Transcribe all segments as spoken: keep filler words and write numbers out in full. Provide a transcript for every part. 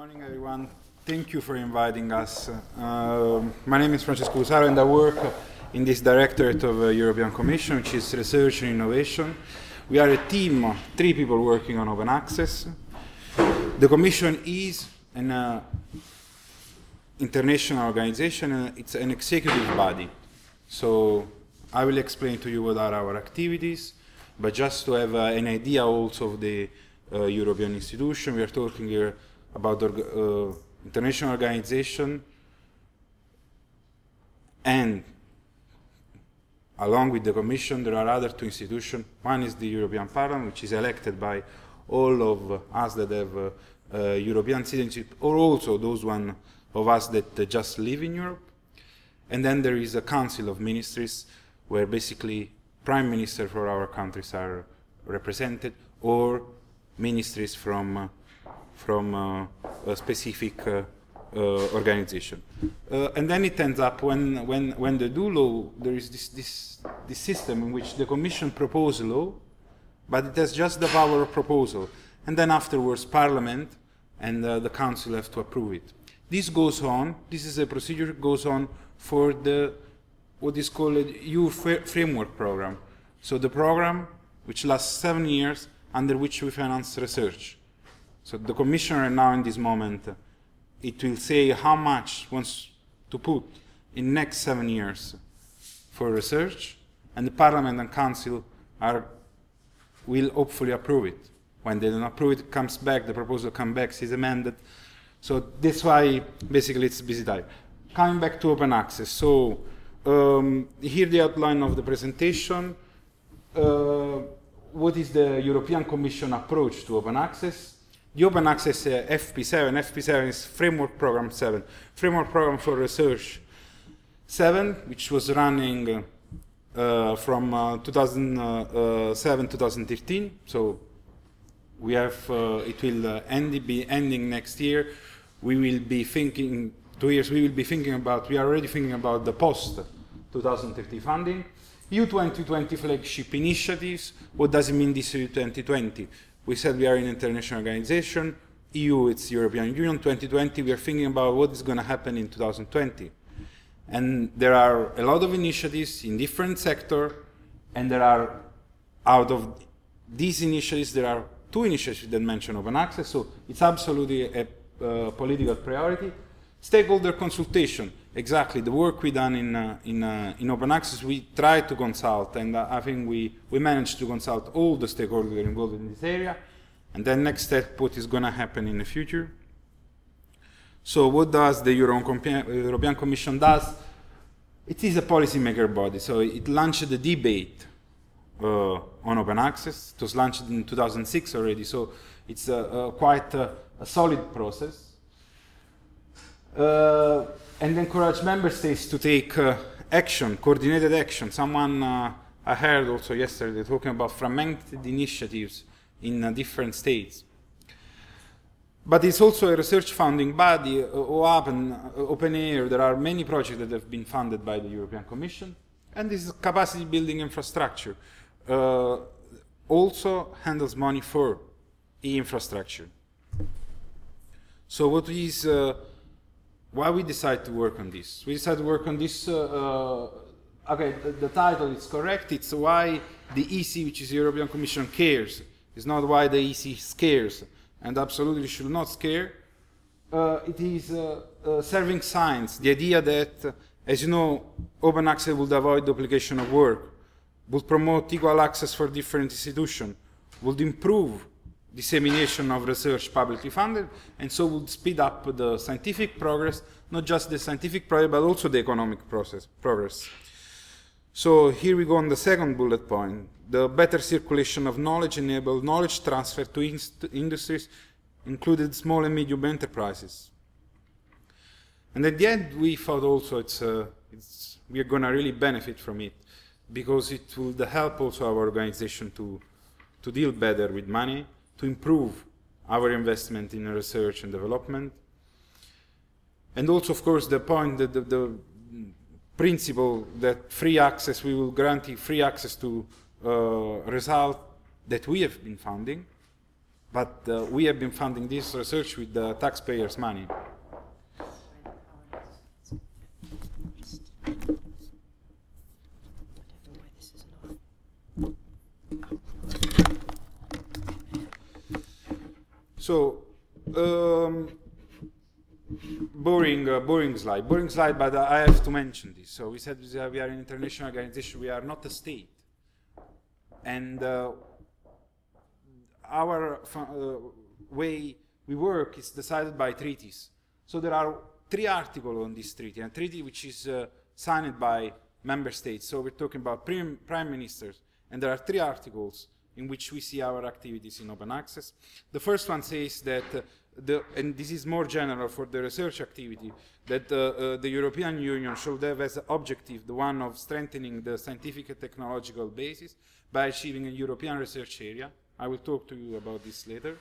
morning, everyone. Thank you for inviting us. Uh, my name is Francesco Usaro, and I work in this Directorate of the European Commission, which is Research and Innovation. We are a team of three people working on open access. The Commission is an uh, international organization, and it's an executive body. So I will explain to you what are our activities, but just to have uh, an idea also of the uh, European institution, we are talking here about the uh, international organization, and along with the Commission there are other two institutions. One is the European Parliament, which is elected by all of us that have uh, uh, European citizenship, or also those one of us that uh, just live in Europe. And then there is a Council of Ministries, where basically prime ministers for our countries are represented, or ministries from uh, from uh, a specific uh, uh, organization. Uh, and then it ends up when, when, when they do law, there is this, this, this system in which the Commission proposes law, but it has just the power of proposal. And then afterwards Parliament and uh, the Council have to approve it. This goes on, this is a procedure that goes on for the, what is called a E U framework program. So the program which lasts seven years, under which we finance research. So the Commissioner now in this moment, uh, it will say how much wants to put in next seven years for research, and the Parliament and Council are, will hopefully approve it. When they don't approve it, it comes back, the proposal comes back, is amended. So that's why basically it's busy time. Coming back to open access. So um, here the outline of the presentation. Uh, what is the European Commission approach to open access? The open access uh, F P seven, F P seven is Framework Program seven, Framework Program for Research seven, which was running uh, uh, from uh, two thousand seven to two thousand thirteen. So we have, uh, it will uh, end, be ending next year. We will be thinking, two years, we will be thinking about, we are already thinking about the post two thousand thirty funding. E U twenty twenty flagship initiatives. What does it mean, this E U twenty twenty? We said we are an international organization. E U, it's European Union. twenty twenty, we are thinking about what is going to happen in two thousand twenty. And there are a lot of initiatives in different sectors, and there are, out of these initiatives, there are two initiatives that mention open access, so it's absolutely a uh, political priority. Stakeholder consultation, exactly, the work we done in, uh, in, uh, in open access, we tried to consult, and uh, I think we, we managed to consult all the stakeholders involved in this area, and then next step, what is going to happen in the future. So what does the Euro European Commission does? It is a policymaker body, so it launched a debate uh, on open access. It was launched in two thousand six already, so it's a, a quite a, a solid process. Uh, and encourage member states to take uh, action, coordinated action. Someone uh, I heard also yesterday talking about fragmented initiatives in uh, different states. But it's also a research funding body, uh, open, uh, open air. There are many projects that have been funded by the European Commission, and this is capacity building infrastructure. Uh, also handles money for e-infrastructure. So what is uh, why we decided to work on this? We decided to work on this, uh, uh, okay, the, the title is correct, it's why the E C, which is the European Commission, cares. It's not why the E C scares, and absolutely should not scare. Uh, it is uh, uh, serving science, the idea that, uh, as you know, open access would avoid duplication of work, would promote equal access for different institutions, would improve dissemination of research publicly funded, and so would speed up the scientific progress, not just the scientific progress, but also the economic process, progress. So here we go on the second bullet point. The better circulation of knowledge enabled knowledge transfer to inst industries, included small and medium enterprises. And at the end, we thought also it's, uh, it's, we are going to really benefit from it, because it will help also our organization to, to deal better with money, to improve our investment in research and development. And also, of course, the point that the, the principle that free access, we will guarantee free access to uh, result that we have been funding, but uh, we have been funding this research with the taxpayers' money. So, um, boring, uh, boring slide, boring slide, but uh, I have to mention this. So we said we are an international organization, we are not a state. And uh, our uh, way we work is decided by treaties. So there are three articles on this treaty, a treaty which is uh, signed by member states. So we're talking about prim prime ministers, and there are three articles in which we see our activities in open access. The first one says that, uh, the, and this is more general for the research activity, that uh, uh, the European Union should have as objective the one of strengthening the scientific and technological basis by achieving a European research area. I will talk to you about this later.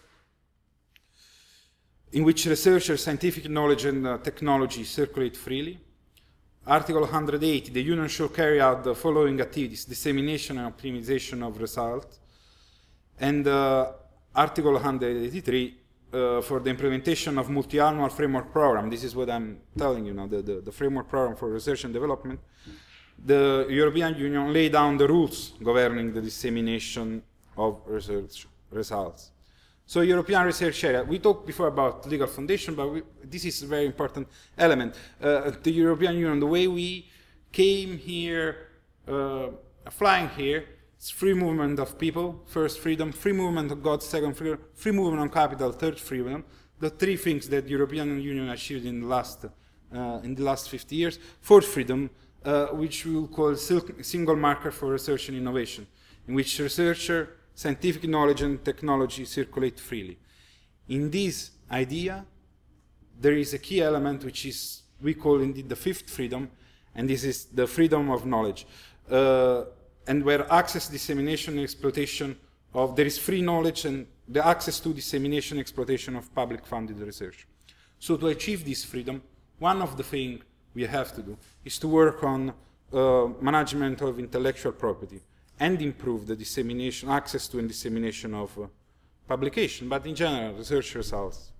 In which researchers, scientific knowledge and uh, technology circulate freely. Article one hundred eighty, the Union shall carry out the following activities: dissemination and optimization of results. And uh, Article one hundred eighty-three, uh, for the implementation of multi-annual framework program. This is what I'm telling you now, the, the, the framework program for research and development. The European Union laid down the rules governing the dissemination of research results. So European research area, we talked before about legal foundation, but we, this is a very important element. Uh, the European Union, the way we came here, uh, flying here, it's free movement of people, first freedom, free movement of goods, second freedom, free movement on capital, third freedom. The three things that the European Union achieved in the last, uh, in the last fifty years. Fourth freedom, uh, which we will call single marker for research and innovation, in which researcher, scientific knowledge and technology circulate freely. In this idea, there is a key element which is, we call indeed the fifth freedom, and this is the freedom of knowledge. Uh, and where access, dissemination, and exploitation of, there is free knowledge and the access to dissemination and exploitation of public funded research. So to achieve this freedom, one of the things we have to do is to work on uh, management of intellectual property and improve the dissemination, access to and dissemination of uh, publication, but in general, research results.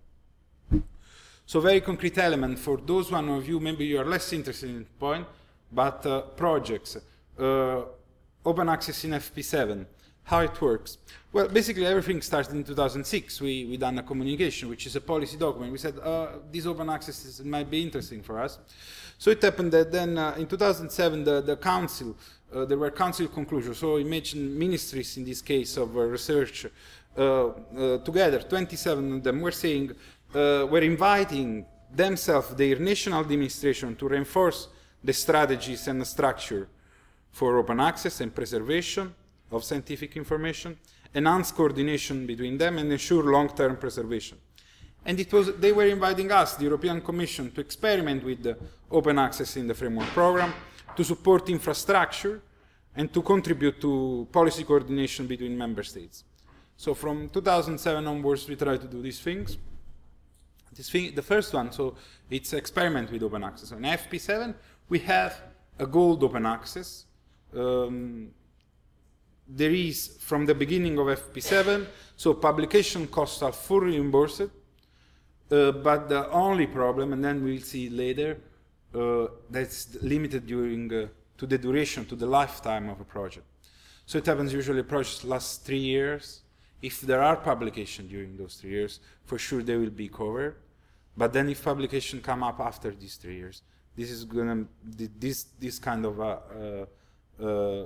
So very concrete element for those one of you, maybe you are less interested in the point, but uh, projects, uh, open access in F P seven, how it works. Well, basically everything started in two thousand six. We, we done a communication, which is a policy document. We said, uh, this open access is, might be interesting for us. So it happened that then uh, in two thousand seven, the, the council, uh, there were council conclusions. So imagine ministries in this case of uh, research uh, uh, together, twenty-seven of them were saying, uh, were inviting themselves, their national administration, to reinforce the strategies and the structure for open access and preservation of scientific information, enhance coordination between them, and ensure long-term preservation. And it was, they were inviting us, the European Commission, to experiment with the open access in the framework program, to support infrastructure, and to contribute to policy coordination between member states. So from two thousand seven onwards, we try to do these things. This thing, the first one, so it's experiment with open access. So in F P seven, we have a gold open access. Um, there is, from the beginning of F P seven, so publication costs are fully reimbursed, uh, but the only problem, and then we'll see later, uh, that's limited during, uh, to the duration, to the lifetime of a project. So it happens usually projects last three years. If there are publications during those three years, for sure they will be covered. But then if publication come up after these three years, this is gonna, this, this kind of uh, uh, uh,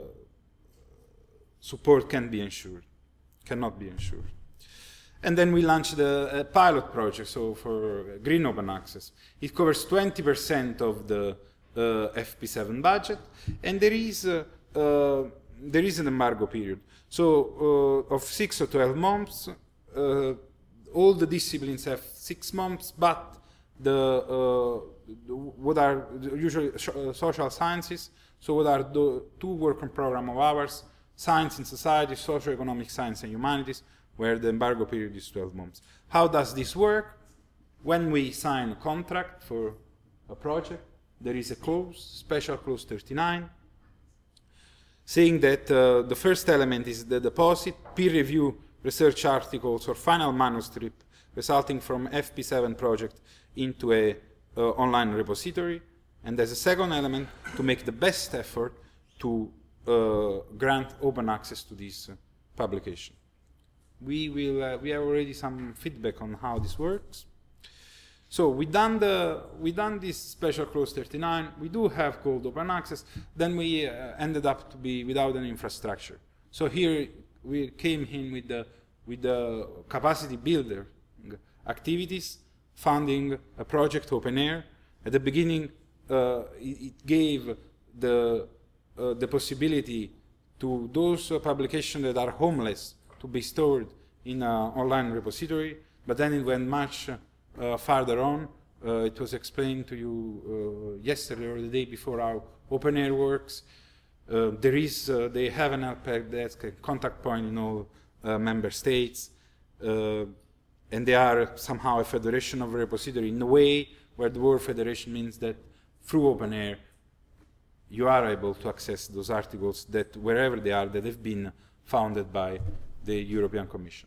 support can be ensured, cannot be ensured. And then we launched a, a pilot project, so for green open access. It covers twenty percent of the uh, F P seven budget, and there is, uh, uh, there is an embargo period. So uh, of six or twelve months, uh, all the disciplines have six months, but the, uh, what are usually uh, social sciences, so what are the two working program of ours, science and society, socio-economic science and humanities, where the embargo period is twelve months. How does this work? When we sign a contract for a project, there is a clause, special clause thirty-nine, saying that uh, the first element is the deposit, peer review research articles or final manuscript resulting from F P seven project into a uh, online repository. And as a second element, to make the best effort to uh, grant open access to this uh, publication. We will. Uh, we have already some feedback on how this works. So we done the we done this special clause thirty-nine. We do have called open access. Then we uh, ended up to be without an infrastructure. So here we came in with the with the capacity builder activities, funding a project OpenAIRE. At the beginning, uh, it, it gave the uh, the possibility to those uh, publications that are homeless to be stored in an online repository, but then it went much uh, farther on. Uh, it was explained to you uh, yesterday or the day before how OpenAIRE works. Uh, there is, uh, they have an help desk, a contact point in all uh, member states, uh, and they are somehow a federation of a repository in a way where the word federation means that through OpenAIRE you are able to access those articles that wherever they are that have been founded by the European Commission.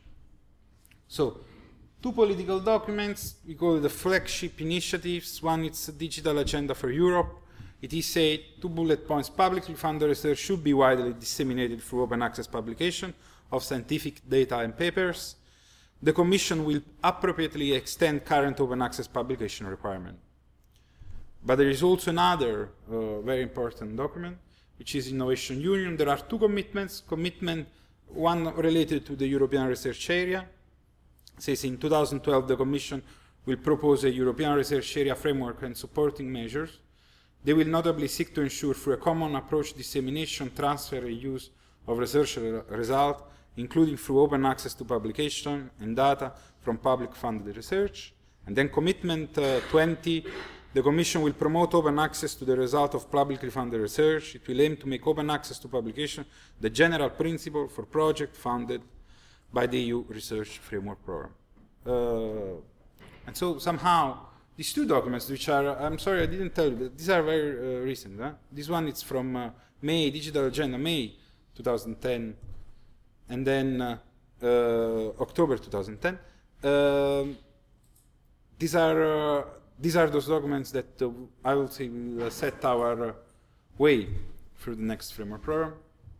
So, two political documents, we call it the flagship initiatives. One is a digital agenda for Europe. It is said, two bullet points, publicly funded research should be widely disseminated through open access publication of scientific data and papers. The Commission will appropriately extend current open access publication requirement. But there is also another uh, very important document, which is Innovation Union. There are two commitments. Commitment one related to the European research area. It says in two thousand twelve the Commission will propose a European research area framework and supporting measures. They will notably seek to ensure through a common approach dissemination, transfer and use of research results, including through open access to publication and data from public funded research. And then commitment uh, twenty, the Commission will promote open access to the result of publicly funded research. It will aim to make open access to publication the general principle for projects funded by the E U Research Framework Program. Uh, and so somehow, these two documents, which are, I'm sorry I didn't tell you, but these are very uh, recent. Huh? This one is from uh, May, Digital Agenda, May two thousand ten, and then uh, uh, October two thousand ten. Uh, these are uh, these are those documents that uh, I will say will uh, set our uh, way through the next framework program.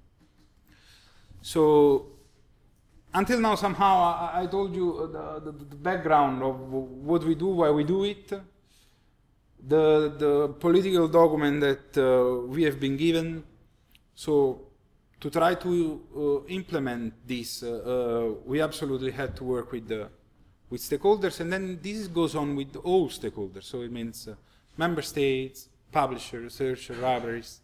So until now, somehow I, I told you uh, the, the, the background of what we do, why we do it, the the political document that uh, we have been given. So to try to uh, implement this, uh, uh, we absolutely had to work with the with stakeholders, and then this goes on with all stakeholders. So it means uh, member states, publishers, researchers, libraries.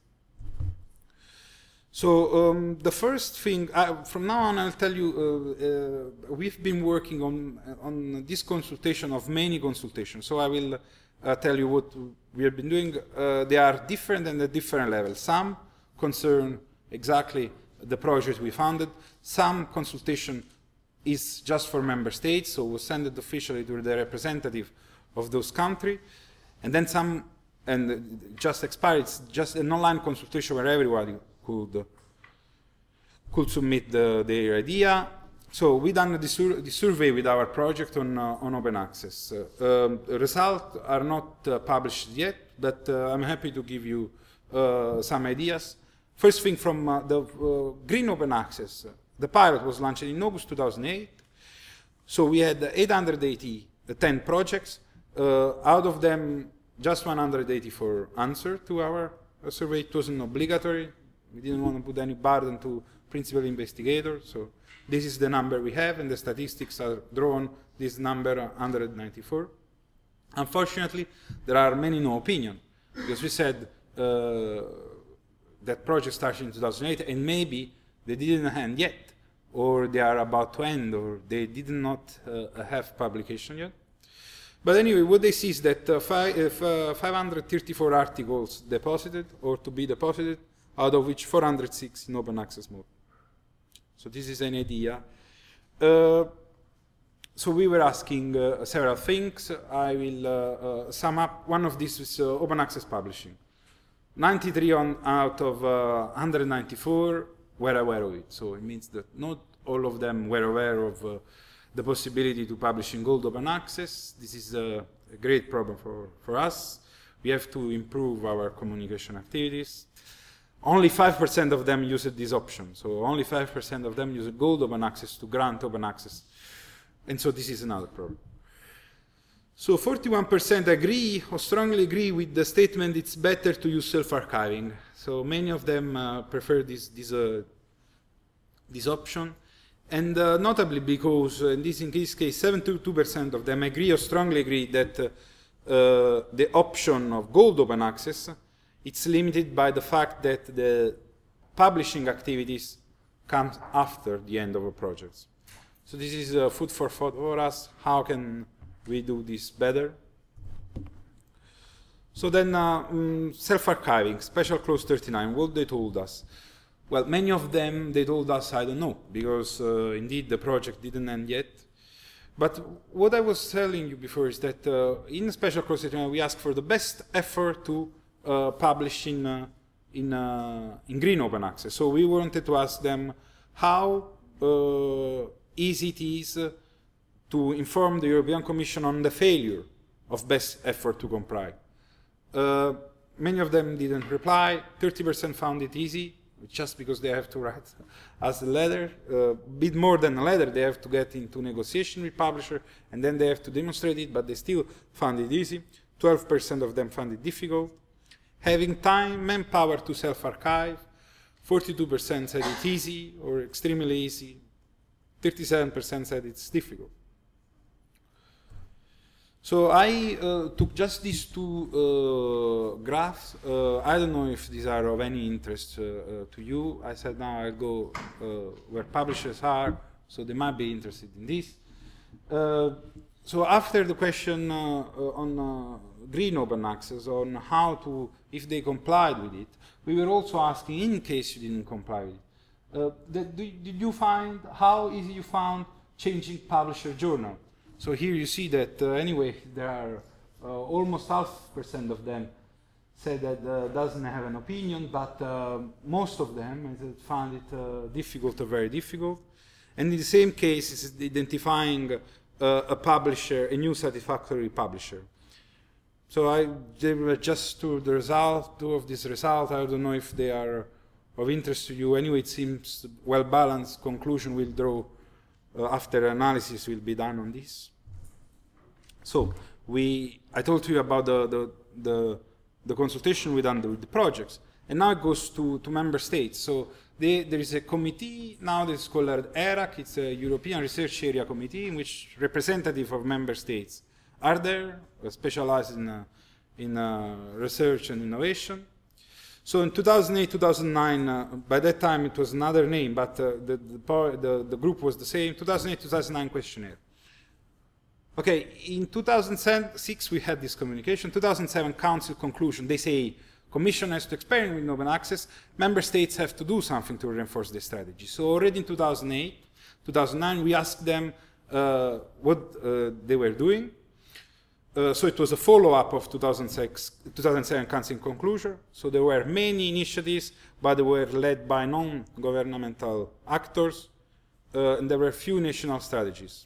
So um, the first thing, uh, from now on I'll tell you, uh, uh, we've been working on, on this consultation of many consultations. So I will uh, tell you what we have been doing. Uh, they are different and at different levels. Some concern exactly the project we funded. Some consultation is just for member states, so we send it officially to the representative of those countries. And then some, and just expired, it's just an online consultation where everybody could, uh, could submit the, their idea. So we done the, sur the survey with our project on, uh, on open access. Uh, um, the results are not uh, published yet, but uh, I'm happy to give you uh, some ideas. First thing from uh, the uh, green open access. The pilot was launched in August two thousand eight. So we had eight hundred eighty, uh, ten projects. Uh, out of them, just one hundred eighty-four answered to our uh, survey. It wasn't obligatory. We didn't want to put any burden to principal investigators. So this is the number we have, and the statistics are drawn. This number, one hundred ninety-four. Unfortunately, there are many no opinion, because we said uh, that project started in two thousand eight, and maybe they didn't end yet, or they are about to end, or they did not uh, have publication yet. But anyway, what they see is that uh, five, uh, five hundred thirty-four articles deposited, or to be deposited, out of which four hundred six in open access mode. So this is an idea. Uh, so we were asking uh, several things. I will uh, uh, sum up. One of these is uh, open access publishing. ninety-three on, out of uh, one hundred ninety-four were aware of it. So it means that not all of them were aware of uh, the possibility to publish in gold open access. This is a, a great problem for, for us. We have to improve our communication activities. Only five percent of them used this option. So only five percent of them used gold open access to grant open access. And so this is another problem. So forty-one percent agree or strongly agree with the statement it's better to use self-archiving. So many of them uh, prefer this, this, uh, this option. And uh, notably because uh, in, this, in this case, seventy-two percent of them agree or strongly agree that uh, uh, the option of gold open access, it's limited by the fact that the publishing activities come after the end of a project. So this is uh, food for thought for us. How can we do this better? So then uh, um, self-archiving, special clause thirty-nine, what they told us. Well, many of them, they told us, I don't know, because uh, indeed the project didn't end yet. But what I was telling you before is that uh, in special clause thirty-nine, we ask for the best effort to uh, publish in, uh, in, uh, in green open access. So we wanted to ask them how uh, easy it is uh, to inform the European Commission on the failure of best effort to comply. Uh, many of them didn't reply. thirty percent found it easy, just because they have to write us a letter. A uh, bit more than a letter, they have to get into negotiation with publisher, and then they have to demonstrate it, but they still found it easy. twelve percent of them found it difficult. Having time, manpower to self-archive, forty-two percent said it's easy or extremely easy. thirty-seven percent said it's difficult. So I uh, took just these two uh, graphs. Uh, I don't know if these are of any interest uh, uh, to you. I said now I'll go uh, where publishers are, so they might be interested in this. Uh, so after the question uh, uh, on uh, green open access, on how to, if they complied with it, we were also asking in case you didn't comply with it. Uh, did, did you find, how easy you found changing publisher journal? So here you see that uh, anyway, there are uh, almost half percent of them said that uh, doesn't have an opinion, but uh, most of them found it uh, difficult or very difficult. And in the same case, it's identifying uh, a publisher, a new satisfactory publisher. So I they were just to the result, two of these results. I don't know if they are of interest to you. Anyway, it seems well-balanced. Conclusion will draw uh, after analysis will be done on this. So we, I told you about the, the, the, the consultation we done with the projects, and now it goes to, to member states. So they, there is a committee now that is called E R A C, it's a European Research Area Committee, in which representatives of member states are there, uh, specialized in, uh, in uh, research and innovation. So in two thousand eight, two thousand nine, uh, by that time it was another name, but uh, the, the, the, the group was the same, two thousand eight, two thousand nine questionnaire. Okay, in two thousand six we had this communication. two thousand seven Council conclusion, they say Commission has to experiment with open access, member states have to do something to reinforce their strategy. So already in two thousand eight, two thousand nine we asked them uh, what uh, they were doing. Uh, so it was a follow-up of two thousand six, two thousand seven Council conclusion. So there were many initiatives, but they were led by non-governmental actors, uh, and there were few national strategies.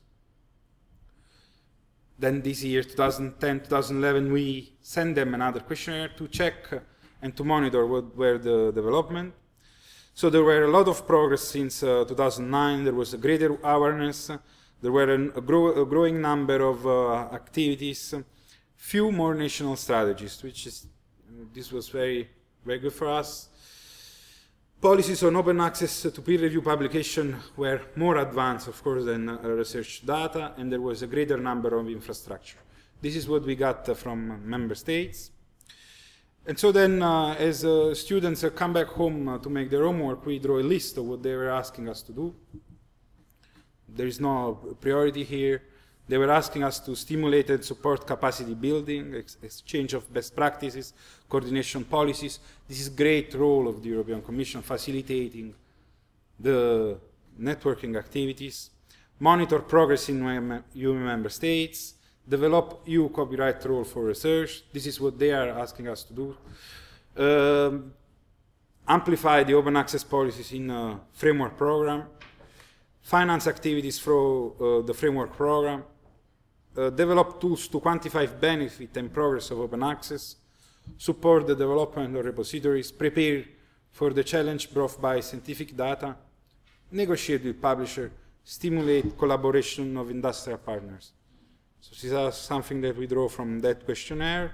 Then this year, two thousand ten, two thousand eleven, we sent them another questionnaire to check and to monitor what were the development. So there were a lot of progress since uh, two thousand nine. There was a greater awareness. There were an, a, grow, a growing number of uh, activities. Few more national strategies, which is, this was very, very good for us. Policies on open access to peer review publication were more advanced, of course, than uh, research data, and there was a greater number of infrastructure. This is what we got uh, from member states. And so then, uh, as uh, students uh, come back home uh, to make their homework, we draw a list of what they were asking us to do. There is no priority here. They were asking us to stimulate and support capacity building, ex exchange of best practices, coordination policies. This is a great role of the European Commission, facilitating the networking activities, monitor progress in E U member states, develop E U copyright role for research. This is what they are asking us to do. Um, amplify the open access policies in a framework program. finance activities through uh, the framework program, uh, develop tools to quantify benefit and progress of open access, support the development of repositories, prepare for the challenge brought by scientific data, negotiate with publishers, stimulate collaboration of industrial partners. So this is something that we draw from that questionnaire.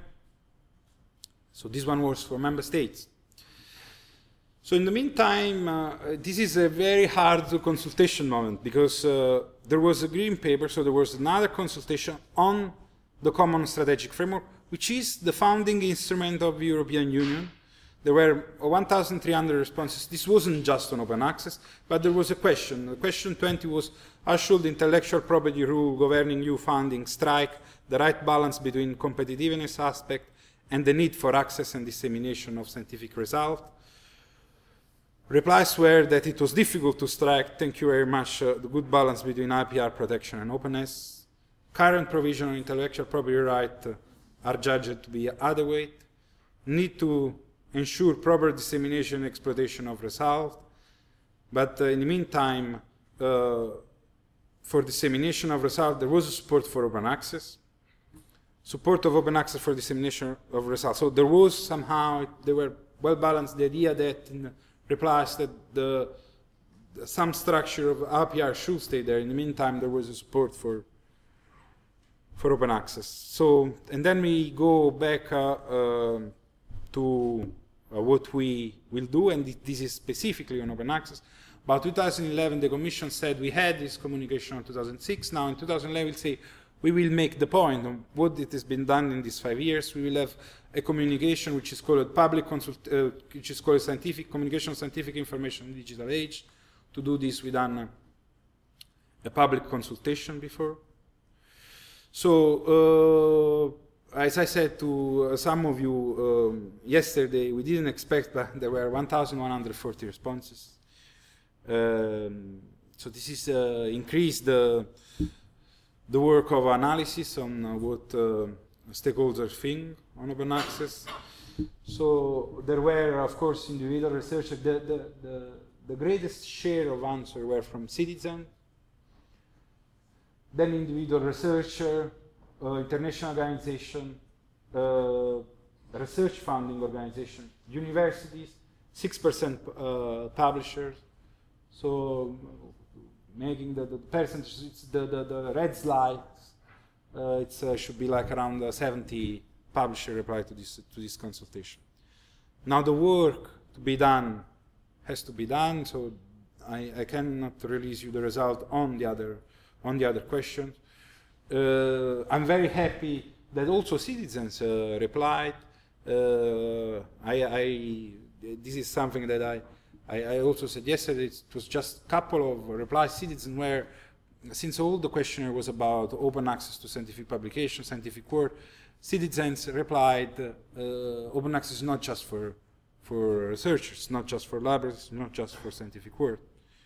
So this one was for member states. So in the meantime, uh, this is a very hard consultation moment because uh, there was a green paper, so there was another consultation on the Common Strategic Framework, which is the founding instrument of the European Union. There were one thousand three hundred responses. This wasn't just on open access, but there was a question. The question twenty was, how should the intellectual property rule governing E U funding strike the right balance between competitiveness aspect and the need for access and dissemination of scientific results? Replies were that it was difficult to strike, thank you very much, uh, the good balance between I P R protection and openness. Current provision on intellectual property rights uh, are judged to be adequate. Need to ensure proper dissemination and exploitation of results. But uh, in the meantime, uh, for dissemination of results, there was a support for open access. Support of open access for dissemination of results. So there was somehow, they were well balanced, the idea that in the replies that the, the some structure of I P R should stay there. In the meantime, there was a support for for open access. So, and then we go back uh, uh, to uh, what we will do, and this is specifically on open access. About two thousand eleven, the Commission said we had this communication in two thousand six. Now in two thousand eleven, we'll say we will make the point on what it has been done in these five years. We will have a communication which is called public consult, uh, which is called scientific communication, scientific information in digital age. To do this, we done uh, a public consultation before. So, uh, as I said to uh, some of you um, yesterday, we didn't expect, but there were one thousand one hundred forty responses. Um, so this is uh, increased the the work of analysis on uh, what uh, stakeholders think on open access. So there were, of course, individual researchers. The, the, the, the greatest share of answers were from citizens, then individual researcher, uh, international organization, uh, research funding organization, universities, six percent uh, publishers. So making the, the percentage, it's the, the, the red slide, uh, it uh, should be like around uh, seventy publishers reply to this, to this consultation. Now the work to be done has to be done, so I, I cannot release you the result on the other, on the other questions. Uh, I'm very happy that also citizens uh, replied. Uh, I, I, this is something that I, I, I also said yesterday. It was just a couple of replies, citizens, where since all the questionnaire was about open access to scientific publication, scientific work, citizens replied, uh, open access is not just for, for researchers, not just for libraries, not just for scientific work.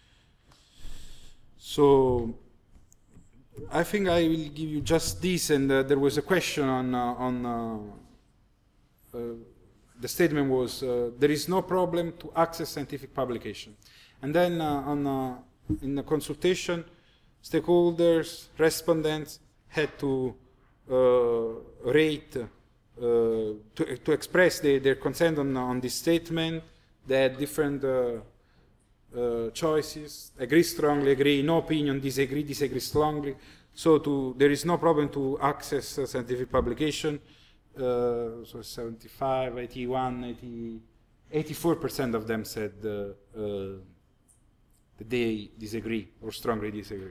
So I think I will give you just this, and uh, there was a question on, uh, on uh, uh, the statement was, uh, there is no problem to access scientific publication. And then uh, on, uh, in the consultation, stakeholders, respondents had to uh, rate, uh, to, to express the, their consent on, on this statement. They had different uh, uh, choices, agree strongly, agree, no opinion, disagree, disagree strongly. So to, there is no problem to access uh, scientific publication. Uh, so seventy-five, eighty-one, eighty, eighty-four percent of them said uh, uh, that they disagree or strongly disagree.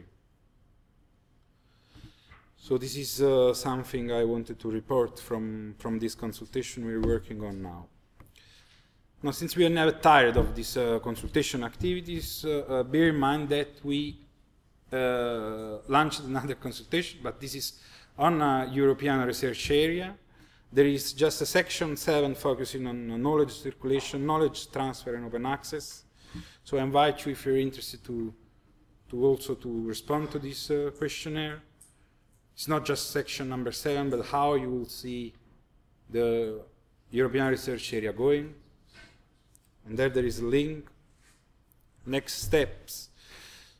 So this is uh, something I wanted to report from, from this consultation we're working on now. Now, since we are never tired of these uh, consultation activities, uh, uh, bear in mind that we uh, launched another consultation, but this is on a European research area. There is just a section seven focusing on knowledge circulation, knowledge transfer, and open access. So I invite you, if you're interested, to, to also to respond to this uh, questionnaire. It's not just section number seven, but how you will see the European research area going. And there there is a link. Next steps.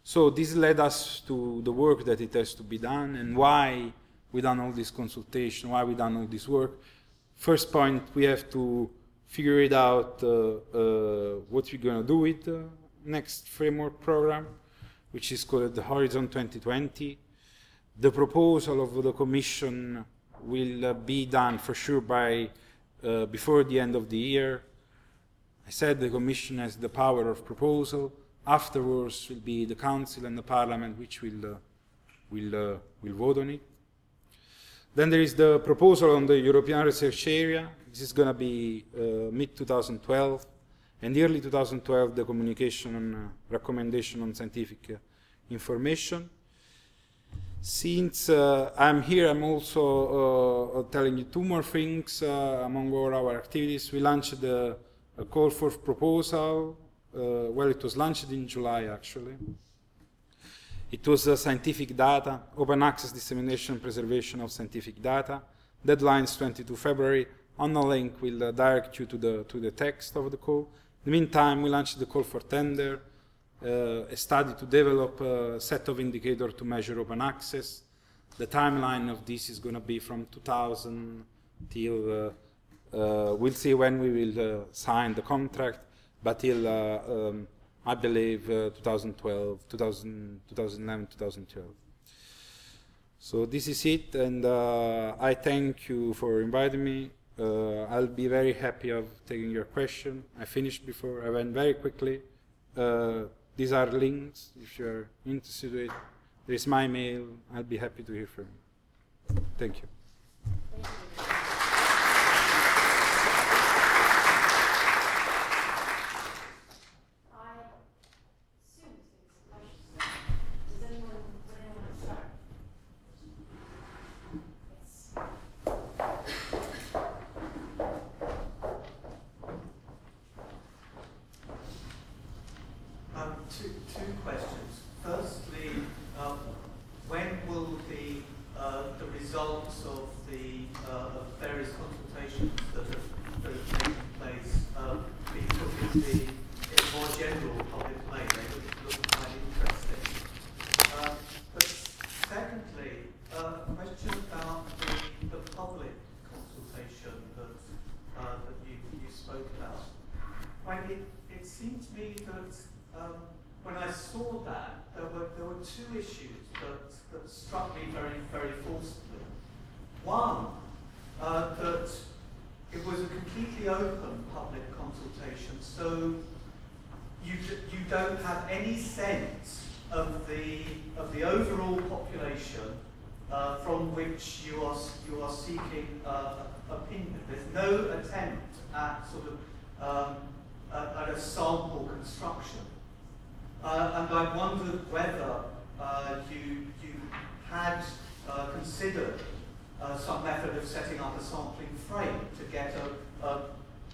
So this led us to the work that it has to be done, and why we done all this consultation, why we done all this work. First point, we have to figure it out uh, uh, what we're going to do with the next framework program, which is called the Horizon twenty twenty. The proposal of the Commission will uh, be done for sure by uh, before the end of the year. I said the Commission has the power of proposal. Afterwards will be the Council and the Parliament which will, uh, will, uh, will vote on it. Then there is the proposal on the European Research Area. This is going to be uh, mid twenty twelve, and early twenty twelve the communication on uh, recommendation on scientific uh, information. Since uh, I'm here, I'm also uh, telling you two more things uh, among all our activities. We launched the a call for proposal. Uh, well, it was launched in July, actually. It was uh, scientific data, open access dissemination and preservation of scientific data. Deadlines twenty-second February. On the link, we'll uh, direct you to the, to the text of the call. In the meantime, we launched the call for tender, uh, a study to develop a set of indicators to measure open access. The timeline of this is going to be from two thousand till, uh, uh, we'll see when we will uh, sign the contract, but till, uh, um, I believe, uh, twenty twelve, two thousand, twenty eleven, twenty twelve. So this is it, and uh, I thank you for inviting me. Uh, I'll be very happy of taking your question. I finished before, I went very quickly. Uh, these are links, if you're interested in it. There is my mail, I'll be happy to hear from you. Thank you. Thank you. Two issues that, that struck me very, very forcibly. One, uh, that it was a completely open public consultation, so you, d you don't have any sense of the, of the overall population uh, from which you are, you are seeking uh, opinion. There's no attempt at sort of um, at, at a sample construction. Uh, and I wondered whether uh, you, you had uh, considered uh, some method of setting up a sampling frame to get a, a,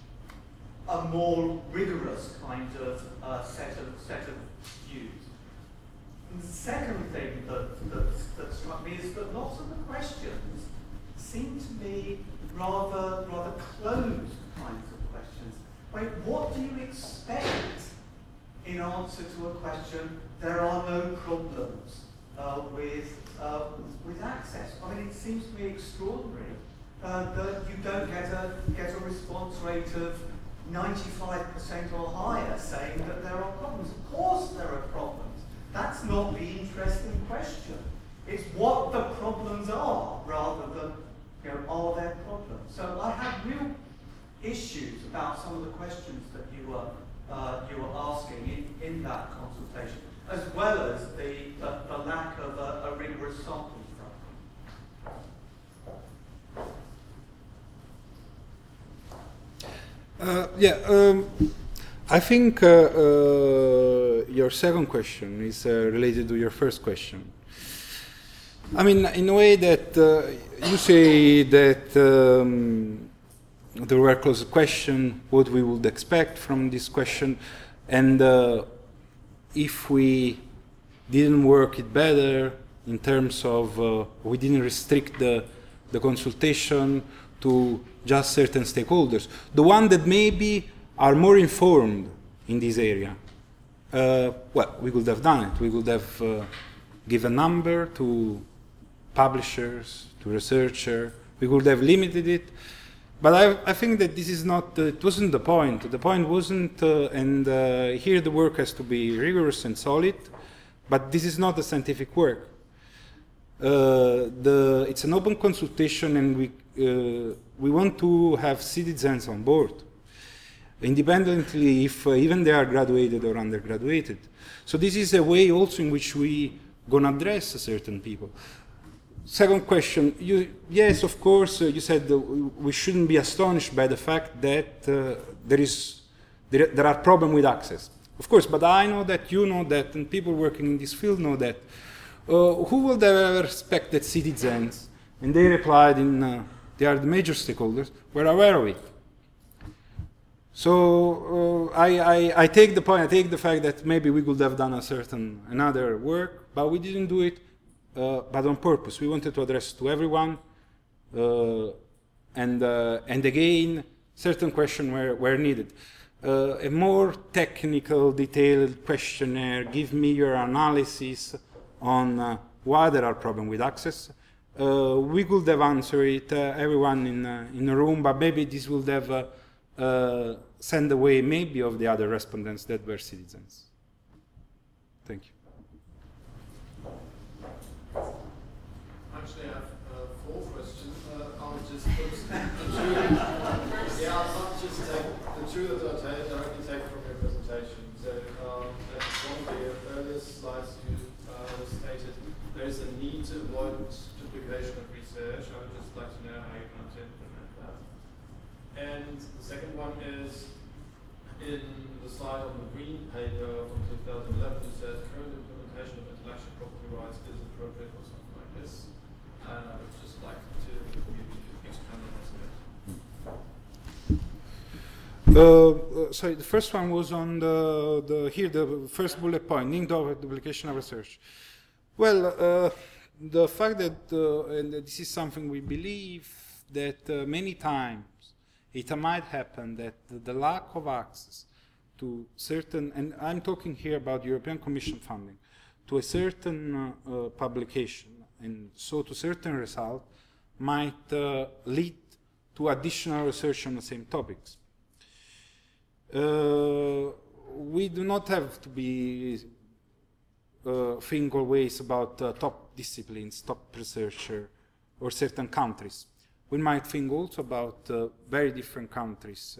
a more rigorous kind of uh, set of set of views. And the second thing that, that, that struck me is that lots of the questions seem to me rather, rather closed kinds of questions. Wait, what do you expect in answer to a question, there are no problems uh, with, uh, with access? I mean, it seems to me extraordinary uh, that you don't get a, get a response rate of ninety-five percent or higher saying that there are problems. Of course there are problems. That's not the interesting question. It's what the problems are rather than, you know, are there problems? So I have real issues about some of the questions that you were Uh, you were asking in, in that consultation, as well as the, the, the lack of a, a rigorous sampling frame. Uh, yeah, um, I think uh, uh, your second question is uh, related to your first question. I mean, in a way that uh, you say that um, there were close question, what we would expect from this question, and uh, if we didn't work it better in terms of, uh, we didn't restrict the, the consultation to just certain stakeholders, the one that maybe are more informed in this area. Uh, well, we could have done it. We could have uh, given a number to publishers, to researchers. We could have limited it. But I, I think that this is not, uh, it wasn't the point. The point wasn't, uh, and uh, here the work has to be rigorous and solid, but this is not a scientific work. Uh, the, it's an open consultation, and we, uh, we want to have citizens on board, independently if uh, even they are graduated or undergraduated. So this is a way also in which we gonna address certain people. Second question, you, yes, of course, uh, you said uh, we shouldn't be astonished by the fact that uh, there is there, there are problems with access. Of course, but I know that, you know that, and people working in this field know that. Uh, who would have ever expect that citizens, and they replied in, uh, they are the major stakeholders, were aware of it. So uh, I, I, I take the point, I take the fact that maybe we could have done a certain, another work, but we didn't do it, uh, but on purpose. We wanted to address to everyone, uh, and, uh, and again, certain questions were, were needed. Uh, a more technical, detailed questionnaire, give me your analysis on uh, why there are problems with access. Uh, we could have answered it, uh, everyone in, uh, in the room, but maybe this would have uh, uh, sent away maybe of the other respondents that were citizens. Thank you. Actually, I have uh, four questions. Uh, I'll just put the two. Yeah, I'll just take the two that I take, directly take from your presentation. So, um, that's one of the earlier slides you uh, stated. There is a need to avoid duplication of research. I would just like to know how you plan to implement that. And the second one is in the slide on the green paper from two thousand eleven. You said current implementation of intellectual property rights is appropriate or something like this. And I would just like to maybe expand on this a bit. Uh, uh, sorry, the first one was on the, the here the first bullet point, need of duplication of research. Well, uh, the fact that uh, and this is something we believe that uh, many times it might happen that the, the lack of access to certain, and I'm talking here about European Commission funding, to a certain uh, uh, publication, and so to certain result, might uh, lead to additional research on the same topics. Uh, we do not have to be uh, think always about uh, top disciplines, top researcher, or certain countries. We might think also about uh, very different countries,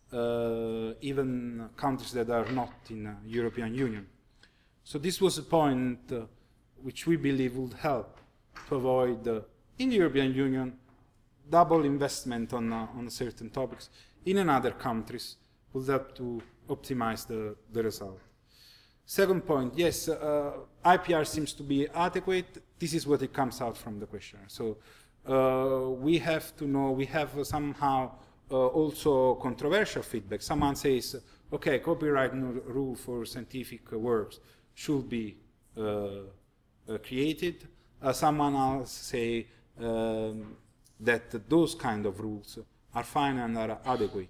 uh, even countries that are not in the European Union. So this was a point uh, which we believe would help to avoid, uh, in the European Union, double investment on, uh, on certain topics. In another countries, would help to optimize the, the result. Second point, yes, uh, I P R seems to be adequate. This is what it comes out from the questionnaire. So uh, we have to know, we have uh, somehow uh, also controversial feedback. Someone says, okay, copyright rule for scientific uh, works should be uh, uh, created. Uh, someone else say um, that those kind of rules are fine and are adequate.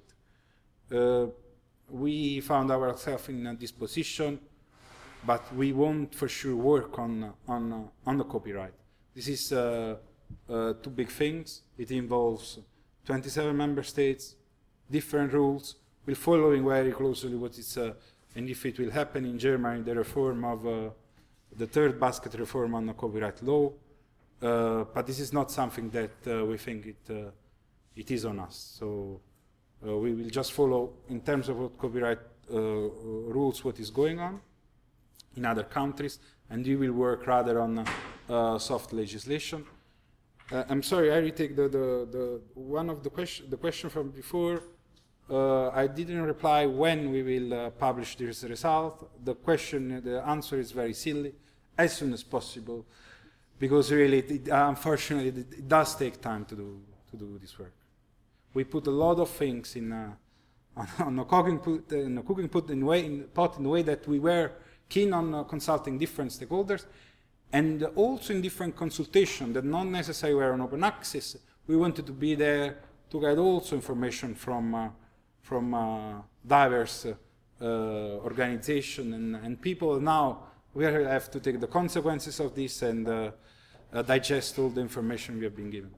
Uh, we found ourselves in uh, this position, but we won't for sure work on uh, on uh, on the copyright. This is uh, uh, two big things. It involves twenty-seven member states, different rules. We're following very closely what is uh, and if it will happen in Germany, the reform of uh, the third basket reform on the copyright law. Uh, but this is not something that uh, we think it uh, it is on us. So. Uh, we will just follow, in terms of what copyright uh, rules, what is going on in other countries, and we will work rather on uh, uh, soft legislation. Uh, I'm sorry, I retake the, the, the one of the question, the question from before. Uh, I didn't reply when we will uh, publish this result. The question, the answer is very silly, as soon as possible, because really, it, uh, unfortunately, it, it does take time to do to do this work. We put a lot of things in uh, on the cooking put in the cooking put in way in pot in the way that we were keen on uh, consulting different stakeholders, and also in different consultation that not necessarily were on open access. We wanted to be there to get also information from uh, from uh, diverse uh, uh, organization and, and people. Now we have to take the consequences of this and uh, uh, digest all the information we have been given.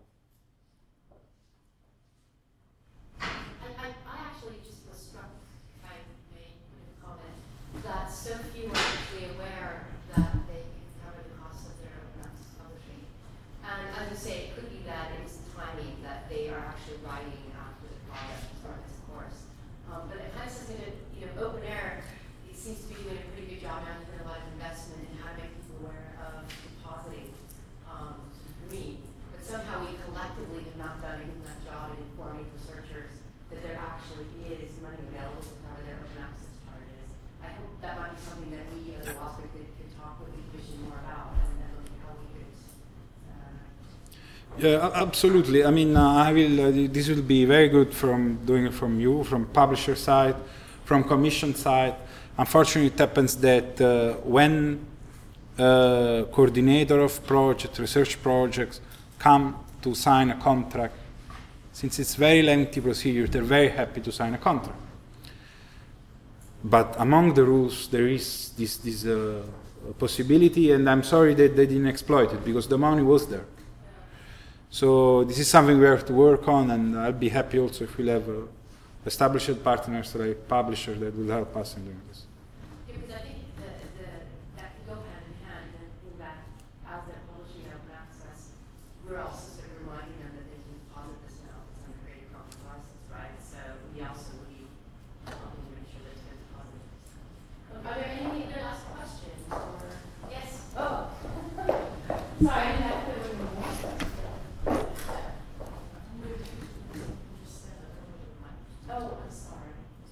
I, I actually just was struck, if I may put in a comment, that so few are actually aware that they can cover the costs of their open access publishing. And as you say, it could be that it's timing that they are actually writing after the product starts, of course. Um, but it kind of says that, you know, Open Air, it seems to be doing a pretty good job now, doing a lot of investment in how to make people aware of depositing um, read. But somehow we collectively have not done even that job in informing researchers that there actually is money available to cover their open access charges. I hope that might be something that we as a law school could, could talk with the commission more about and, and look at how we could. Uh, Yeah, absolutely. I mean, uh, I will. Uh, this will be very good from doing it from you, from publisher side, from commission side. Unfortunately, it happens that uh, when uh, coordinator of project, research projects come to sign a contract, since it's very lengthy procedure, they're very happy to sign a contract. But among the rules, there is this, this uh, possibility, and I'm sorry that they didn't exploit it because the money was there. So this is something we have to work on, and I'll be happy also if we'll have uh, established partners like publishers that will help us in doing this. Yeah, because I think the, the, that can go hand in hand, and in that as they're publishing open access, we're also sort of reminding them that they can deposit this now. It's on a Creative Commons license, right? So we also need helping to make sure that it's going to deposit this. Are there any other last questions? Or yes? Oh, sorry, I didn't have to. Oh, I'm sorry.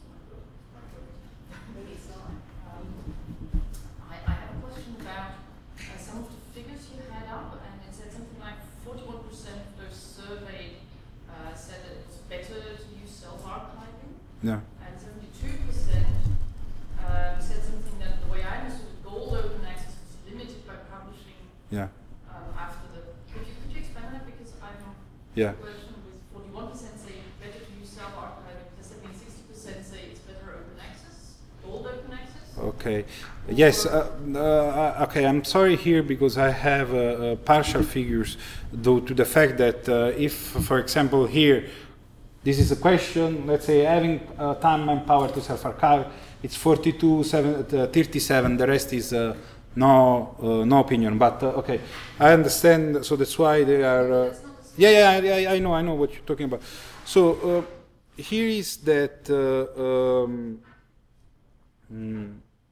Maybe it's not. Um, I, I have a question about uh, some of the figures you had up, and it said something like forty-one percent of those surveyed uh, said that it's better to use self-archiving, Yeah. and seventy-two percent um, said something that the way I understood it, gold open access is limited by publishing Yeah. um, after the. Could you could you expand on that, because I'm Yeah. question with forty-one percent say better to use self-archiving. Does that mean sixty percent say it's better open access, gold open access? Okay. Yes. Uh, uh, okay. I'm sorry here because I have uh, uh, partial figures due to the fact that uh, if, for example, here, this is a question. Let's say having uh, time and power to self-archive, it's forty-two, seven, uh, thirty-seven. The rest is uh, no, uh, no opinion. But uh, okay, I understand. So that's why they are. Uh, yeah, yeah, I, I know, I know what you're talking about. So uh, here is that. Uh, um, mm,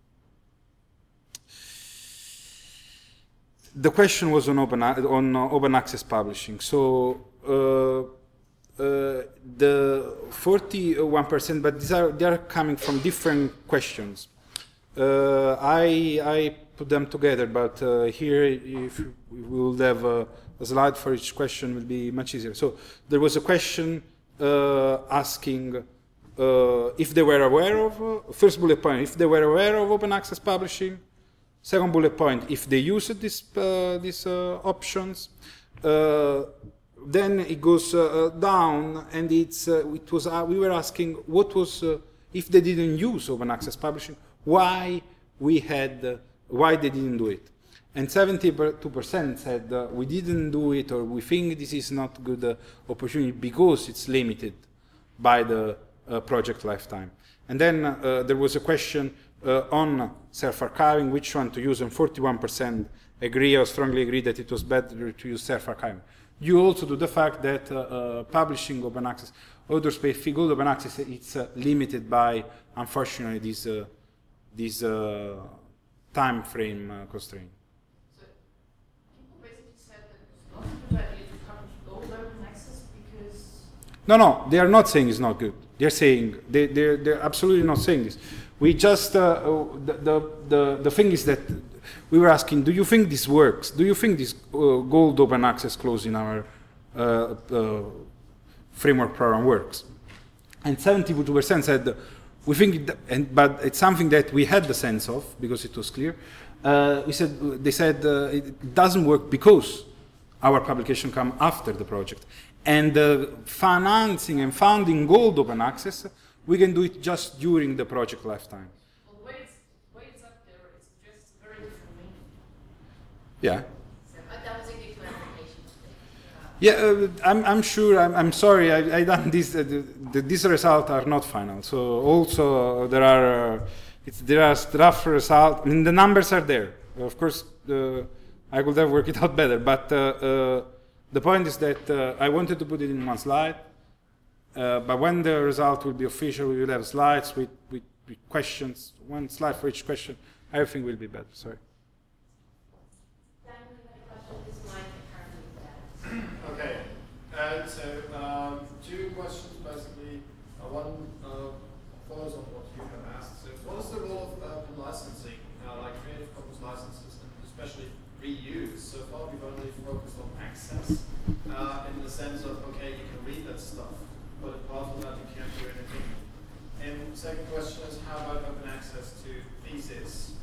The question was on open on uh, open access publishing. So uh, uh, the forty-one percent, but these are they are coming from different questions. Uh, I I put them together, but uh, here if we will have a, a slide for each question, will be much easier. So there was a question uh, asking uh, if they were aware of uh, first bullet point, if they were aware of open access publishing. Second bullet point, if they used this, uh, these uh, options, uh, then it goes uh, down, and it's uh, it was uh, we were asking what was uh, if they didn't use open access publishing, why we had uh, why they didn't do it, and seventy-two percent said uh, we didn't do it, or we think this is not good uh, opportunity because it's limited by the uh, project lifetime. And then uh, there was a question. Uh, on self-archiving, which one to use, and forty-one percent agree or strongly agree that it was better to use self-archiving. Due also to the fact that uh, uh, publishing open access, author space fee gold open access, it's uh, limited by, unfortunately, this, uh, this uh, time frame uh, constraint. So people basically said that it's not a good idea to publish gold open access because... No, no, they are not saying it's not good. They're saying, they, they're, they're absolutely not saying this. We just, uh, the, the, the, the thing is that we were asking, do you think this works? Do you think this uh, gold open access clause in our uh, uh, framework program works? And seventy-two percent said, we think, it, and, but it's something that we had the sense of, because it was clear. Uh, we said, they said uh, it doesn't work because our publication come after the project. And the financing and founding gold open access we can do it just during the project lifetime. Well, the way it's, the way it's up there, it suggests a very different meaning. Yeah. So, uh, that was a good clarification. Uh, Yeah, uh, I'm, I'm sure, I'm, I'm sorry, I, I done this, uh, the, the, these results are not final. So also uh, there are, uh, it's, there are rough results, I mean the numbers are there. Of course, uh, I could have worked it out better, but uh, uh, the point is that uh, I wanted to put it in one slide, uh, but when the result will be official, we will have slides with, with, with questions, one slide for each question, everything will be better, sorry. Daniel, you had a question. This mic apparently is dead. Okay, and so um, two questions basically. Uh, one uh, follows on what you have asked. So, what is the role of open licensing, uh, like Creative Commons licenses, and especially reuse? So far, we've only focused on access uh, in the sense of okay, you can read that stuff, but apart from that, you can't do anything. And second question is, how about open access to thesis?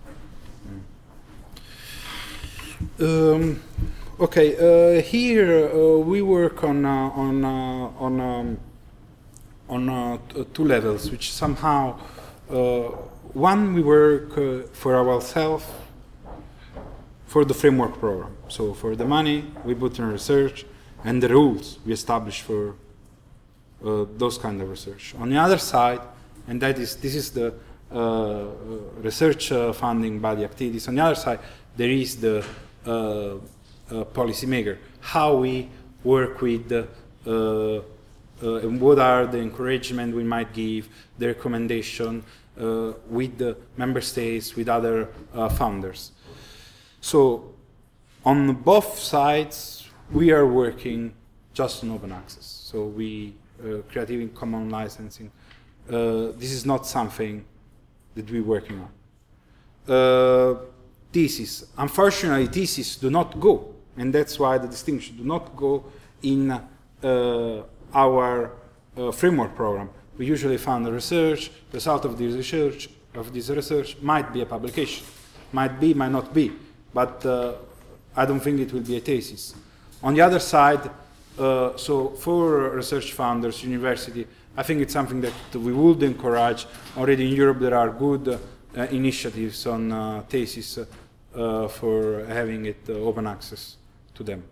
Um, okay, uh, here uh, we work on uh, on uh, on um, on uh, t- two levels, which somehow uh, one we work uh, for ourselves for the framework program. So for the money we put in research and the rules we establish for uh, those kind of research. On the other side, and that is this is the uh, uh, research uh, funding body activities. On the other side, there is the uh, uh, policymaker. How we work with the, uh, uh, and what are the encouragement we might give, the recommendation uh, with the member states, with other uh, funders. So on both sides, we are working just on open access. So we uh, Creative Commons licensing. Uh, this is not something that we're working on. Uh, thesis. Unfortunately, thesis do not go, and that's why the distinction do not go in uh, our uh, framework program. We usually fund the research. The result of this research of this research might be a publication, might be, might not be, but uh, I don't think it will be a thesis. On the other side, uh, so for research funders, university, I think it's something that we would encourage. Already in Europe, there are good uh, initiatives on uh, thesis uh, for having it uh, open access to them.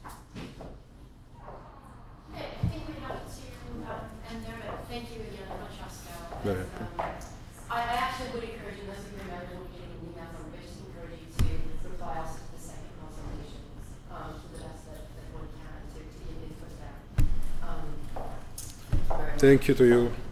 Okay, I think we have to um, end there, but thank you again, Francesco. Very And, um, I, I actually would encourage you, those of you who remember looking at an email from Rich, encourage you to reply also to the second consultations um, to the best that, that one can to, to give input there. Um, very much. Thank you to you.